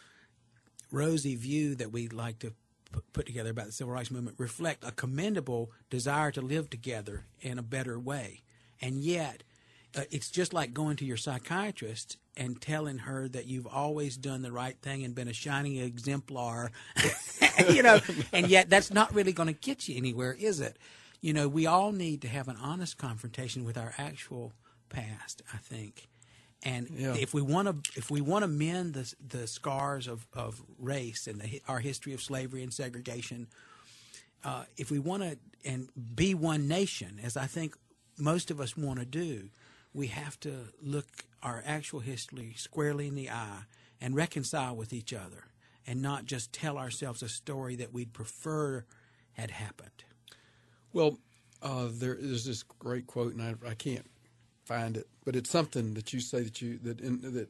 rosy view that we like to p- put together about the civil rights movement reflect a commendable desire to live together in a better way. And yet, uh, it's just like going to your psychiatrist and telling her that you've always done the right thing and been a shining exemplar, you know, and yet that's not really going to get you anywhere, is it? You know, we all need to have an honest confrontation with our actual past, I think. And yeah. if we want to, if we want to mend the the scars of, of race and the, our history of slavery and segregation, uh, if we want to and be one nation, as I think most of us want to do, we have to look our actual history squarely in the eye and reconcile with each other and not just tell ourselves a story that we'd prefer had happened. Well, uh, there is this great quote, and I, I can't find it, but it's something that you say that you that in, that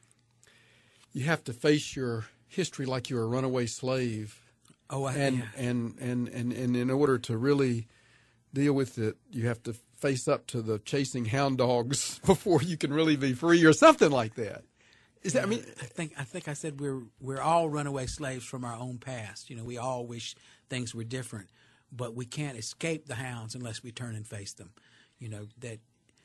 you have to face your history like you're a runaway slave. Oh, I, and, yeah. and and and and in order to really deal with it, you have to face up to the chasing hound dogs before you can really be free, or something like that. Is that? I mean, I think I think I said we're we're all runaway slaves from our own past. You know, we all wish things were different, but we can't escape the hounds unless we turn and face them. You know that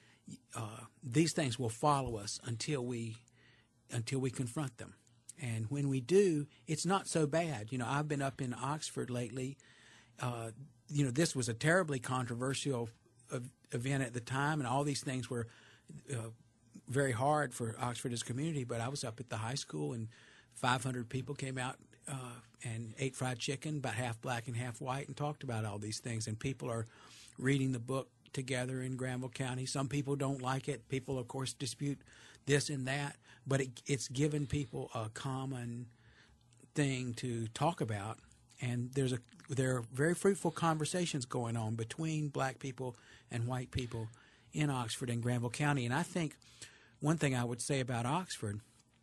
uh, these things will follow us until we until we confront them, and when we do, it's not so bad. You know, I've been up in Oxford lately. Uh, you know, this was a terribly controversial event at the time, and all these things were uh, very hard for Oxford as a community. But I was up at the high school, and five hundred people came out uh, and ate fried chicken, about half black and half white, and talked about all these things. And people are reading the book together in Granville County. Some people don't like it. People, of course, dispute this and that. But it, it's given people a common thing to talk about. And there's a there are very fruitful conversations going on between black people and white people in Oxford and Granville County. And I think one thing I would say about Oxford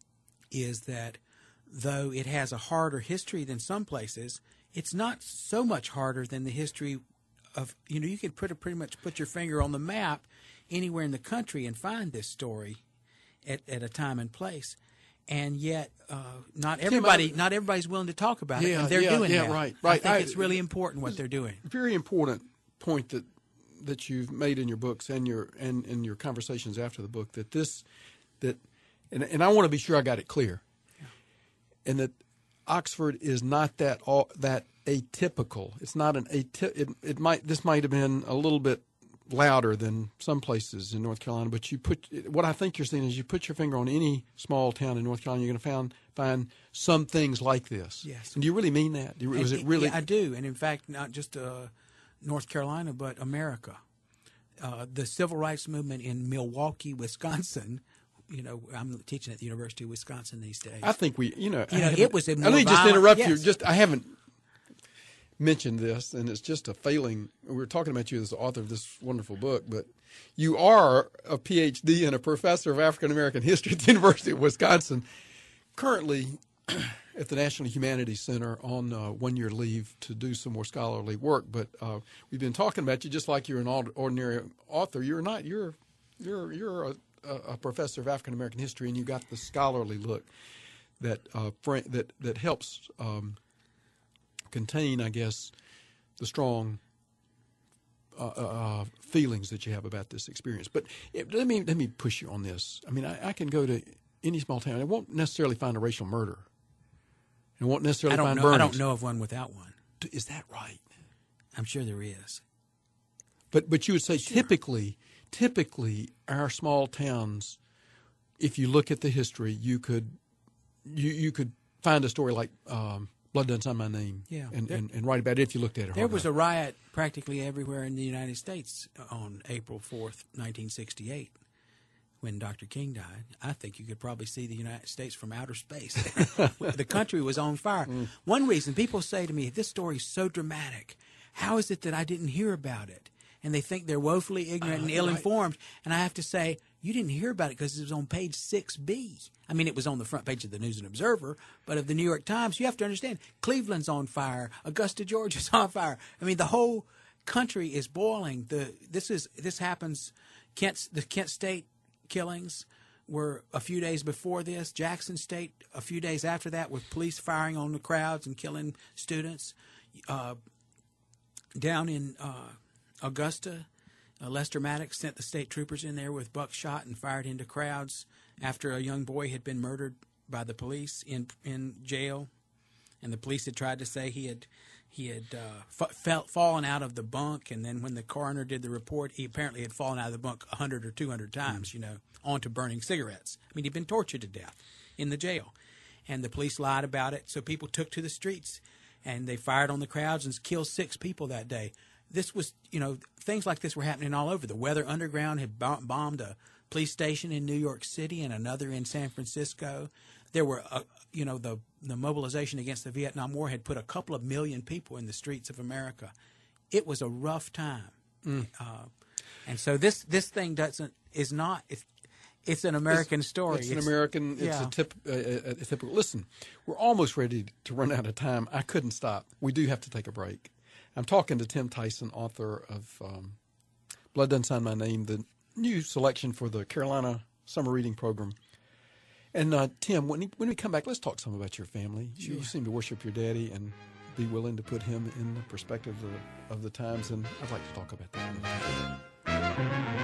is that though it has a harder history than some places, it's not so much harder than the history of, you know, you could put a, pretty much put your finger on the map anywhere in the country and find this story at, at a time and place. And yet, uh, not everybody, Tim, I, not everybody's willing to talk about yeah, it. And they're yeah, doing yeah, that. right, right. I think I, it's really important what they're doing. Very important point that that you've made in your books and your and in your conversations after the book, that this that and and I want to be sure I got it clear, yeah. and that Oxford is not that all that atypical. It's not an aty- it, it might this might have been a little bit louder than some places in North Carolina, but you put what I think you're saying is you put your finger on any small town in North Carolina, you're going to find find some things like this. Yes. And do you really mean that? Do you, was it really? Yeah, I do. And in fact, not just uh, North Carolina, but America. Uh, the civil rights movement in Milwaukee, Wisconsin. You know, I'm teaching at the University of Wisconsin these days. I think we, you know, you know, it was a more more Let me just violent, interrupt yes. you. Just I haven't mentioned this, and it's just a failing. We were talking about you as the author of this wonderful book, but you are a P H D and a professor of African American history at the University of Wisconsin, currently at the National Humanities Center on uh, one-year leave to do some more scholarly work. But uh, we've been talking about you just like you're an ordinary author. You're not. You're you're you're a, a professor of African American history, and you got the scholarly look that uh, that that helps um, contain, I guess, the strong uh, uh, feelings that you have about this experience. But it, let me let me push you on this. I mean, I, I can go to any small town. I won't necessarily find a racial murder. I won't necessarily I don't find know, burnings. I don't know of one without one. Is that right? I'm sure there is. But but you would say sure. typically, typically our small towns, if you look at the history, you could you you could find a story like um, Blood Done Sign My Name, Yeah. and, There- and, and write about it if you looked at it There hard was enough. a riot practically everywhere in the United States on April fourth, nineteen sixty-eight, when Doctor King died. I think you could probably see the United States from outer space. The country was on fire. Mm. One reason people say to me, this story is so dramatic. How is it that I didn't hear about it? And they think they're woefully ignorant Uh, and ill-informed. And I have to say, you didn't hear about it because it was on page six B. I mean, it was on the front page of the News and Observer, but of the New York Times, you have to understand, Cleveland's on fire. Augusta, Georgia's on fire. I mean, the whole country is boiling. The This is this happens, Kent, the Kent State killings were a few days before this. Jackson State, a few days after that, with police firing on the crowds and killing students. Uh, down in uh, Augusta, uh, Lester Maddox sent the state troopers in there with buckshot and fired into crowds after a young boy had been murdered by the police in in jail, and the police had tried to say he had he had uh, f- fell, fallen out of the bunk, and then when the coroner did the report, he apparently had fallen out of the bunk a hundred or two hundred times, you know, onto burning cigarettes. I mean, he'd been tortured to death in the jail, and the police lied about it, so people took to the streets, and they fired on the crowds and killed six people that day. This was, you know, things like this were happening all over. The Weather Underground had bom- bombed a police station in New York City and another in San Francisco. There were, uh, you know, the the mobilization against the Vietnam War had put a couple of million people in the streets of America. It was a rough time, Mm. uh, and so this this thing doesn't is not. It's, it's an American it's, story. It's an American. It's yeah. a, tip, uh, a, a typical. Listen, we're almost ready to run out of time. I couldn't stop. We do have to take a break. I'm talking to Tim Tyson, author of um, Blood Done Sign My Name, the new selection for the Carolina Summer Reading Program. And uh, Tim, when, he, when we come back, let's talk some about your family. You, you seem to worship your daddy and be willing to put him in the perspective of the, of the times, and I'd like to talk about that.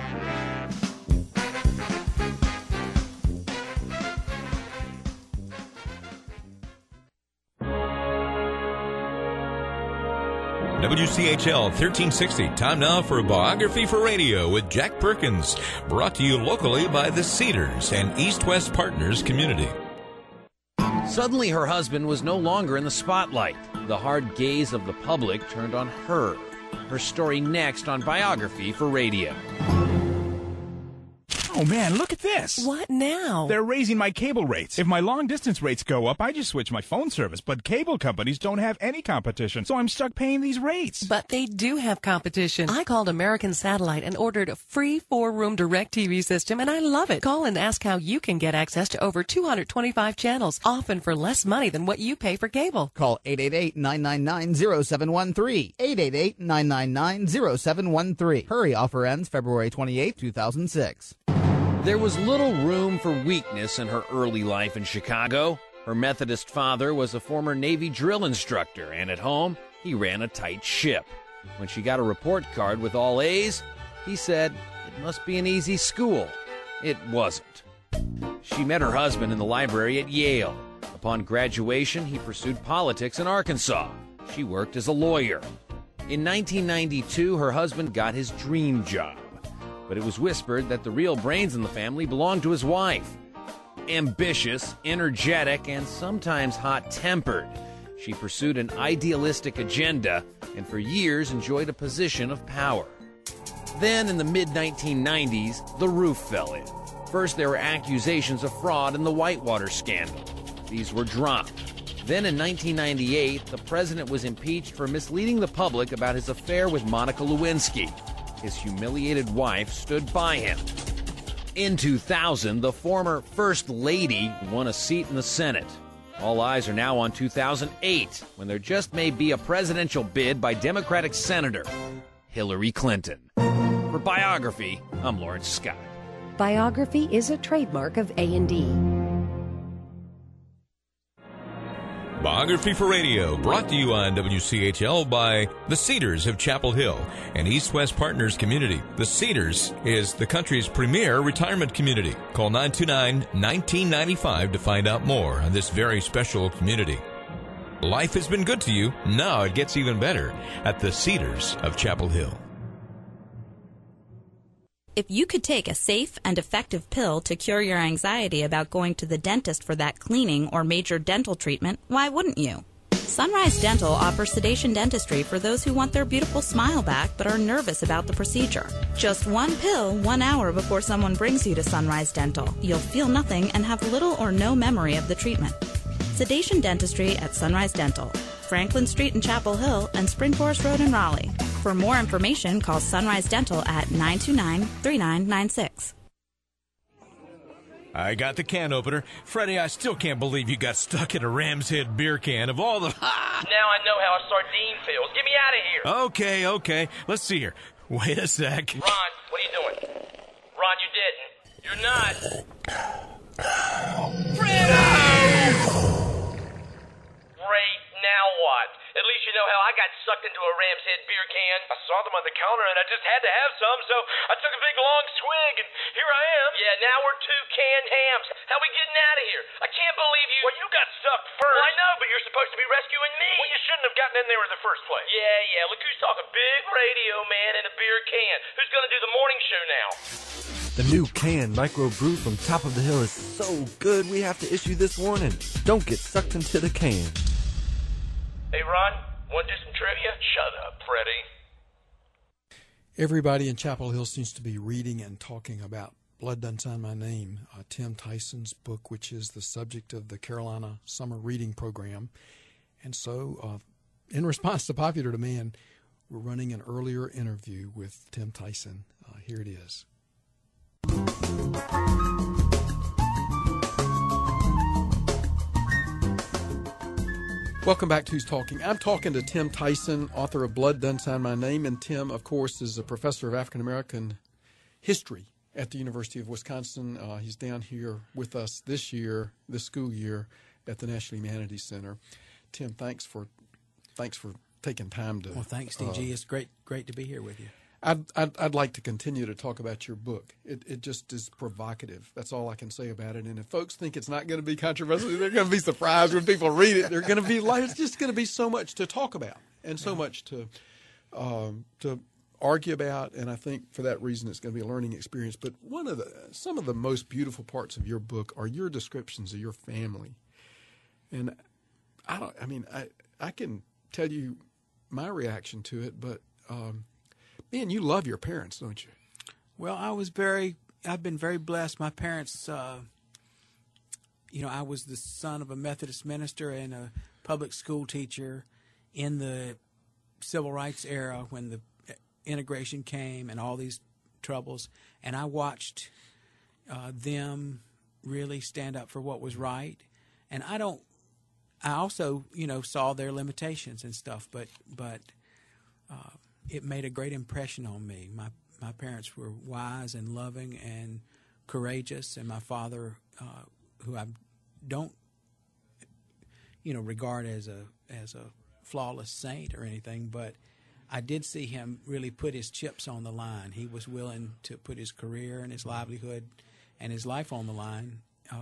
W C H L thirteen sixty. Time now for a biography for radio with Jack Perkins. Brought to you locally by the Cedars and East West Partners Community. Suddenly her husband was no longer in the spotlight. The hard gaze of the public turned on her. Her story next on Biography for Radio. Oh, man, look at this. What now? They're raising my cable rates. If my long-distance rates go up, I just switch my phone service. But cable companies don't have any competition, so I'm stuck paying these rates. But they do have competition. I called American Satellite and ordered a free four-room DirecTV system, and I love it. Call and ask how you can get access to over two hundred twenty-five channels, often for less money than what you pay for cable. Call eight eight eight, nine nine nine, zero seven one three. eight eight eight, nine nine nine, zero seven one three. Hurry, offer ends February twenty-eighth, two thousand six. There was little room for weakness in her early life in Chicago. Her Methodist father was a former Navy drill instructor, and at home, he ran a tight ship. When she got a report card with all A's, he said, it must be an easy school. It wasn't. She met her husband in the library at Yale. Upon graduation, he pursued politics in Arkansas. She worked as a lawyer. In nineteen ninety-two, her husband got his dream job. But it was whispered that the real brains in the family belonged to his wife. Ambitious, energetic, and sometimes hot-tempered, she pursued an idealistic agenda and for years enjoyed a position of power. Then, in the mid nineteen nineties, the roof fell in. First, there were accusations of fraud in the Whitewater scandal. These were dropped. Then, in nineteen ninety-eight, the president was impeached for misleading the public about his affair with Monica Lewinsky. His humiliated wife stood by him. In two thousand, the former First Lady won a seat in the Senate. All eyes are now on two thousand eight, when there just may be a presidential bid by Democratic Senator Hillary Clinton. For Biography, I'm Lawrence Scott. Biography is a trademark of A and D. Biography for Radio, brought to you on W C H L by the Cedars of Chapel Hill and East West Partners Community. The Cedars is the country's premier retirement community. Call nine two nine, one nine nine five to find out more on this very special community. Life has been good to you. Now it gets even better at the Cedars of Chapel Hill. If you could take a safe and effective pill to cure your anxiety about going to the dentist for that cleaning or major dental treatment, why wouldn't you? Sunrise Dental offers sedation dentistry for those who want their beautiful smile back but are nervous about the procedure. Just one pill, one hour before someone brings you to Sunrise Dental. You'll feel nothing and have little or no memory of the treatment. Sedation dentistry at Sunrise Dental, Franklin Street in Chapel Hill and Spring Forest Road in Raleigh. For more information, call Sunrise Dental at nine two nine, three nine nine six. I got the can opener. Freddie, I still can't believe you got stuck in a Ram's Head beer can of all the... Ha! Now I know how a sardine feels. Get me out of here. Okay, okay. Let's see here. Wait a sec. Ron, what are you doing? Ron, you didn't. You're not. Freddie! Great, now what? At least you know how I got sucked into a Ram's Head beer can. I saw them on the counter and I just had to have some, so I took a big long swig and here I am. Yeah, now we're two canned hams. How we getting out of here? I can't believe you... Well, you got stuck first. Well, I know, but you're supposed to be rescuing me. Well, you shouldn't have gotten in there in the first place. Yeah, yeah, look who's talking big radio, man, in a beer can. Who's gonna do the morning show now? The new can microbrew from Top of the Hill is so good we have to issue this warning. Don't get sucked into the can. Hey, Ron, want to do some trivia? Shut up, Freddie. Everybody in Chapel Hill seems to be reading and talking about Blood Done Sign My Name, uh, Tim Tyson's book, which is the subject of the Carolina Summer Reading Program. And so, uh, in response to popular demand, we're running an earlier interview with Tim Tyson. Uh, here it is. Welcome back to Who's Talking. I'm talking to Tim Tyson, author of Blood Done Sign My Name. And Tim, of course, is a professor of African American history at the University of Wisconsin. Uh, he's down here with us this year, this school year, at the National Humanities Center. Tim, thanks for thanks for taking time to. Well, thanks, D G. Uh, it's great great to be here with you. I'd, I'd I'd like to continue to talk about your book. It it just is provocative. That's all I can say about it. And if folks think it's not going to be controversial, they're going to be surprised when people read it. They're going to be like, it's just going to be so much to talk about and so much to um, to argue about. And I think for that reason, it's going to be a learning experience. But one of the some of the most beautiful parts of your book are your descriptions of your family. And I don't. I mean, I I can tell you my reaction to it, but. Um, Man, you love your parents, don't you? Well, I was very, I've been very blessed. My parents, uh, you know, I was the son of a Methodist minister and a public school teacher in the civil rights era when the integration came and all these troubles. And I watched uh, them really stand up for what was right. And I don't, I also, you know, saw their limitations and stuff, but, but, uh, it made a great impression on me. My my parents were wise and loving and courageous, and my father, uh, who I don't, you know, regard as a as a flawless saint or anything, but I did see him really put his chips on the line. He was willing to put his career and his livelihood and his life on the line. Uh,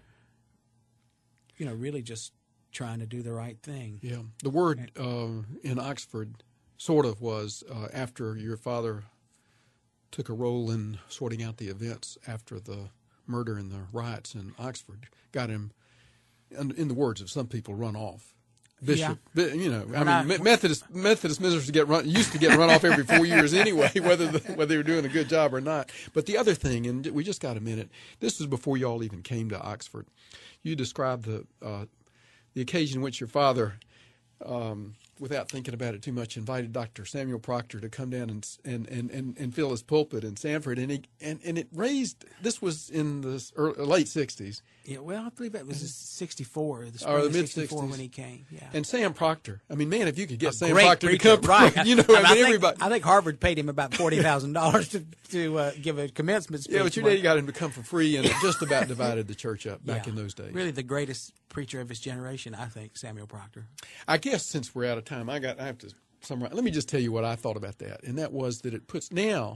you know, really just trying to do the right thing. Yeah, the word uh, in Oxford. Sort of was uh, after your father took a role in sorting out the events after the murder and the riots in Oxford, got him, in, in the words of some people, run off. Bishop, yeah. you know, I mean, I, Methodist Methodist ministers get run, used to get run off every four years anyway, whether the, whether they were doing a good job or not. But the other thing, and we just got a minute. This was before you all even came to Oxford. You described the uh, the occasion in which your father. Um, without thinking about it too much, invited Doctor Samuel Proctor to come down and and, and, and, and fill his pulpit in Sanford, and he and, and it raised. This was in the early, late sixties. Yeah, well, I believe it was sixty-four, the spring or the of mid sixty-four when he came. Yeah, and Sam Proctor. I mean, man, if you could get a Sam great Proctor preacher, to come, right? You know, I, mean, I mean, I think, everybody. I think Harvard paid him about forty thousand dollars to to uh, give a commencement speech. Yeah, but your daddy got him to come for free, and it just about divided the church up back yeah, in those days. Really, the greatest preacher of his generation, I think, Samuel Proctor. I guess since we're out of time, I got I have to summarize. Let me just tell you what I thought about that, and that was that it puts now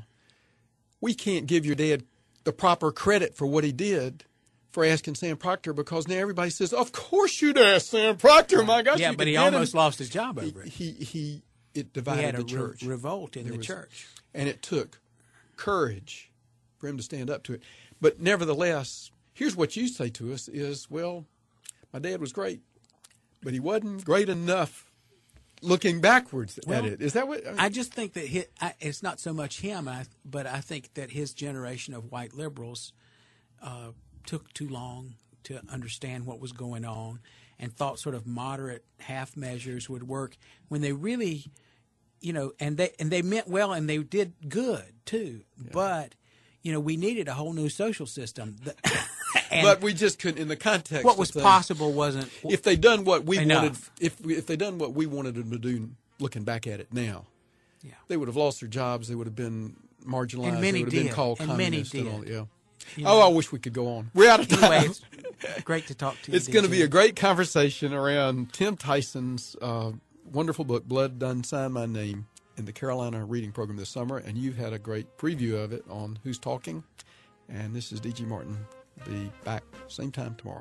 we can't give your dad the proper credit for what he did for asking Sam Proctor, because now everybody says, "Of course you'd ask Sam Proctor." My gosh, yeah, you but he him. almost lost his job over it. He he, he it divided he had the a church. Re- revolt in there the was, church, and it took courage for him to stand up to it. But nevertheless, here's what you say to us: is well, my dad was great, but he wasn't great enough looking backwards well, at it. Is that what? I, mean, I just think that his, I, it's not so much him, I, but I think that his generation of white liberals uh, took too long to understand what was going on and thought sort of moderate half measures would work when they really, you know, and they and they meant well and they did good too. Yeah. But, you know, we needed a whole new social system. But we just couldn't, in the context. What was things, possible wasn't. If they'd done what we enough. wanted, if if they'd done what we wanted them to do, looking back at it now, yeah. they would have lost their jobs. They would have been marginalized. And many they would have did. been called and communists. Many and did. all, yeah. You oh, know, I wish we could go on. We're out of time. Anyway, it's great to talk to you. It's going to be a great conversation around Tim Tyson's uh, wonderful book, Blood Done Sign My Name, in the Carolina Reading Program this summer. And you've had a great preview of it on Who's Talking. And this is D G Martin. Be back same time tomorrow.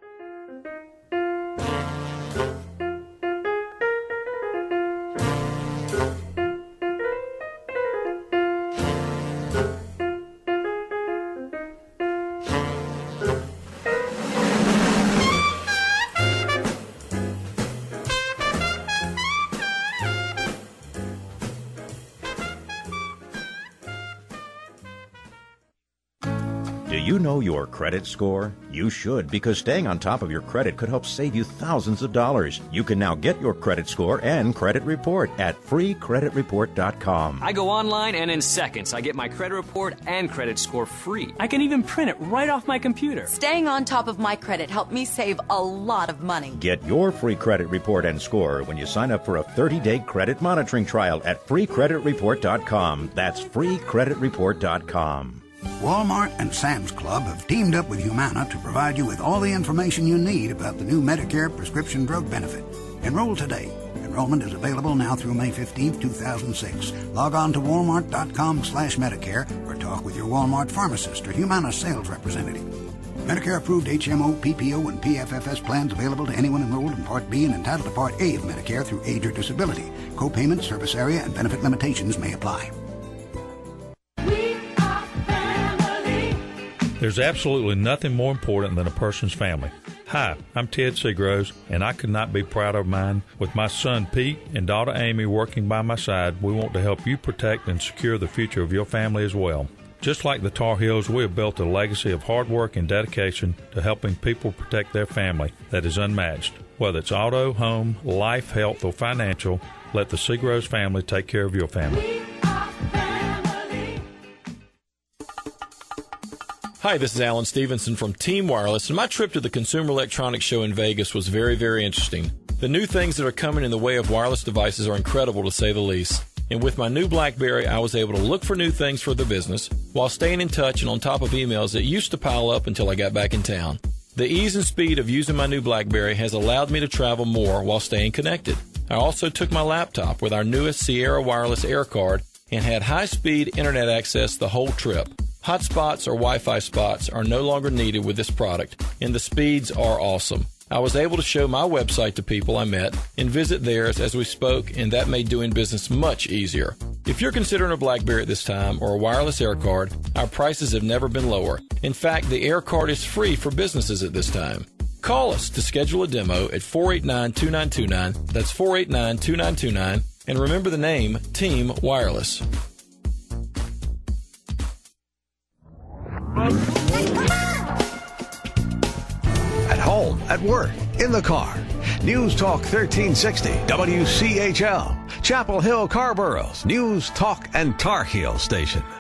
Do you know your credit score? You should, because staying on top of your credit could help save you thousands of dollars. You can now get your credit score and credit report at free credit report dot com. I go online and in seconds I get my credit report and credit score free. I can even print it right off my computer. Staying on top of my credit helped me save a lot of money. Get your free credit report and score when you sign up for a thirty-day credit monitoring trial at free credit report dot com. That's free credit report dot com. Walmart and Sam's Club have teamed up with Humana to provide you with all the information you need about the new Medicare prescription drug benefit. Enroll today. Enrollment is available now through May fifteenth, two thousand six. Log on to walmart dot com slash Medicare or talk with your Walmart pharmacist or Humana sales representative. Medicare-approved H M O, P P O, and P F F S plans available to anyone enrolled in Part B and entitled to Part A of Medicare through age or disability. Co-payment, service area, and benefit limitations may apply. There's absolutely nothing more important than a person's family. Hi, I'm Ted Seagroves, and I could not be prouder of mine. With my son Pete and daughter Amy working by my side, we want to help you protect and secure the future of your family as well. Just like the Tar Heels, we have built a legacy of hard work and dedication to helping people protect their family that is unmatched. Whether it's auto, home, life, health, or financial, let the Seagroves family take care of your family. Hi, this is Alan Stevenson from Team Wireless, and my trip to the Consumer Electronics Show in Vegas was very, very interesting. The new things that are coming in the way of wireless devices are incredible, to say the least. And with my new BlackBerry, I was able to look for new things for the business while staying in touch and on top of emails that used to pile up until I got back in town. The ease and speed of using my new BlackBerry has allowed me to travel more while staying connected. I also took my laptop with our newest Sierra Wireless Air Card and had high-speed internet access the whole trip. Hotspots or Wi-Fi spots are no longer needed with this product, and the speeds are awesome. I was able to show my website to people I met and visit theirs as we spoke, and that made doing business much easier. If you're considering a BlackBerry at this time or a wireless Air Card, our prices have never been lower. In fact, the Air Card is free for businesses at this time. Call us to schedule a demo at four eight nine, two nine two nine. That's four eight nine, two nine two nine. And remember the name, Team Wireless. At home, at work, in the car. News Talk thirteen sixty, W C H L, Chapel Hill, Carborough's News Talk and Tar Heel station.